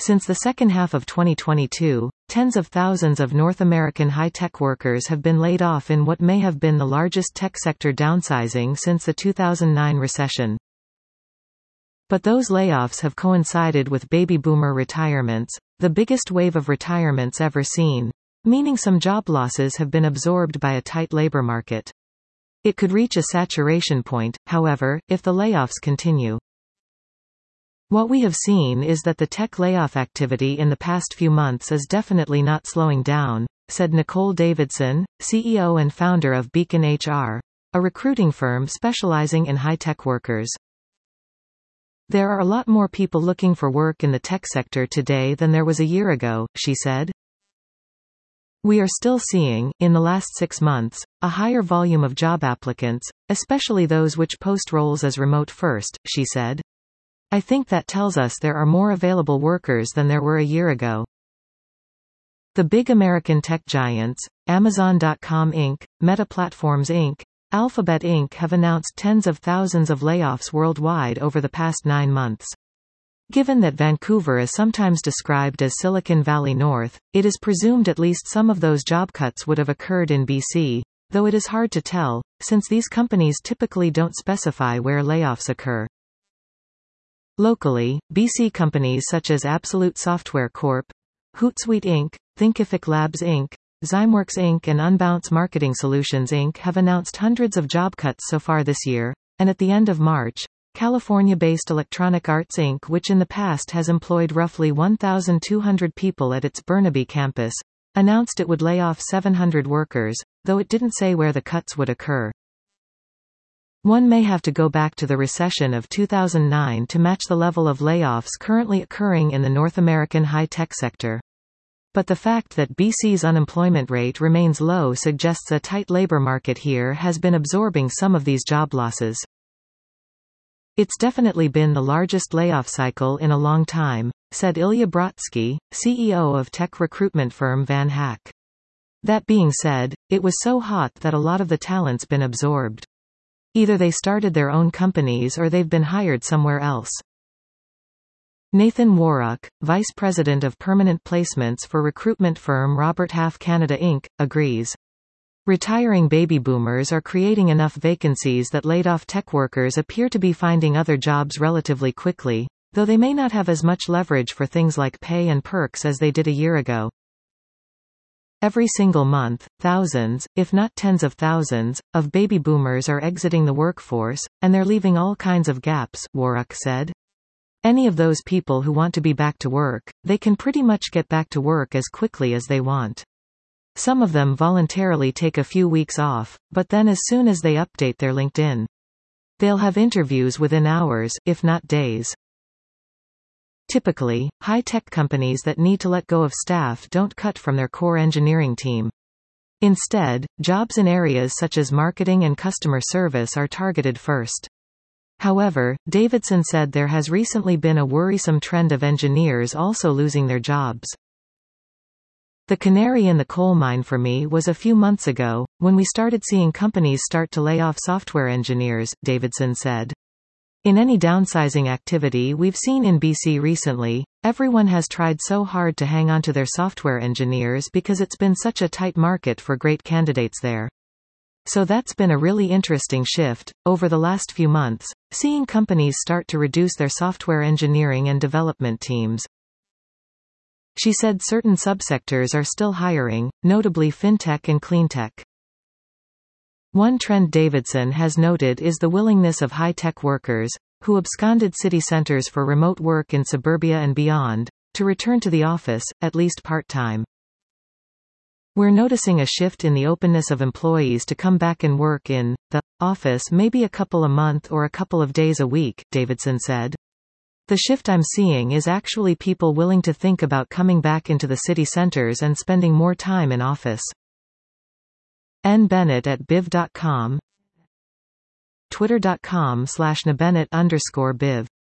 Since the second half of 2022, tens of thousands of North American high-tech workers have been laid off in what may have been the largest tech sector downsizing since the 2009 recession. But those layoffs have coincided with baby boomer retirements, the biggest wave of retirements ever seen, meaning some job losses have been absorbed by a tight labor market. It could reach a saturation point, however, if the layoffs continue. What we have seen is that the tech layoff activity in the past few months is definitely not slowing down, said Nicole Davidson, CEO and founder of Beacon HR, a recruiting firm specializing in high-tech workers. There are a lot more people looking for work in the tech sector today than there was a year ago, she said. We are still seeing, in the last 6 months, a higher volume of job applicants, especially those which post roles as remote first, she said. I think that tells us there are more available workers than there were a year ago. The big American tech giants, Amazon.com Inc., Meta Platforms Inc., Alphabet Inc. have announced tens of thousands of layoffs worldwide over the past 9 months. Given that Vancouver is sometimes described as Silicon Valley North, it is presumed at least some of those job cuts would have occurred in BC, though it is hard to tell, since these companies typically don't specify where layoffs occur. Locally, BC companies such as Absolute Software Corp., Hootsuite Inc., Thinkific Labs Inc., Zymeworks Inc. and Unbounce Marketing Solutions Inc. have announced hundreds of job cuts so far this year, and at the end of March, California-based Electronic Arts Inc., which in the past has employed roughly 1,200 people at its Burnaby campus, announced it would lay off 700 workers, though it didn't say where the cuts would occur. One may have to go back to the recession of 2009 to match the level of layoffs currently occurring in the North American high-tech sector. But the fact that BC's unemployment rate remains low suggests a tight labor market here has been absorbing some of these job losses. It's definitely been the largest layoff cycle in a long time, said Ilya Brodsky, CEO of tech recruitment firm Van Hack. That being said, it was so hot that a lot of the talent's been absorbed. Either they started their own companies or they've been hired somewhere else. Nathan Warrock, Vice President of Permanent Placements for recruitment firm Robert Half Canada Inc., agrees. Retiring baby boomers are creating enough vacancies that laid-off tech workers appear to be finding other jobs relatively quickly, though they may not have as much leverage for things like pay and perks as they did a year ago. Every single month, thousands, if not tens of thousands, of baby boomers are exiting the workforce, and they're leaving all kinds of gaps, Warrock said. Any of those people who want to be back to work, they can pretty much get back to work as quickly as they want. Some of them voluntarily take a few weeks off, but then as soon as they update their LinkedIn, they'll have interviews within hours, if not days. Typically, high-tech companies that need to let go of staff don't cut from their core engineering team. Instead, jobs in areas such as marketing and customer service are targeted first. However, Davidson said there has recently been a worrisome trend of engineers also losing their jobs. The canary in the coal mine for me was a few months ago, when we started seeing companies start to lay off software engineers, Davidson said. In any downsizing activity we've seen in BC recently, everyone has tried so hard to hang on to their software engineers because it's been such a tight market for great candidates there. So that's been a really interesting shift, over the last few months, seeing companies start to reduce their software engineering and development teams. She said certain subsectors are still hiring, notably fintech and cleantech. One trend Davidson has noted is the willingness of high-tech workers, who absconded city centers for remote work in suburbia and beyond, to return to the office, at least part-time. We're noticing a shift in the openness of employees to come back and work in the office maybe a couple a month or a couple of days a week, Davidson said. The shift I'm seeing is actually people willing to think about coming back into the city centers and spending more time in office. N. Bennett at biv.com, twitter.com/nbennett_biv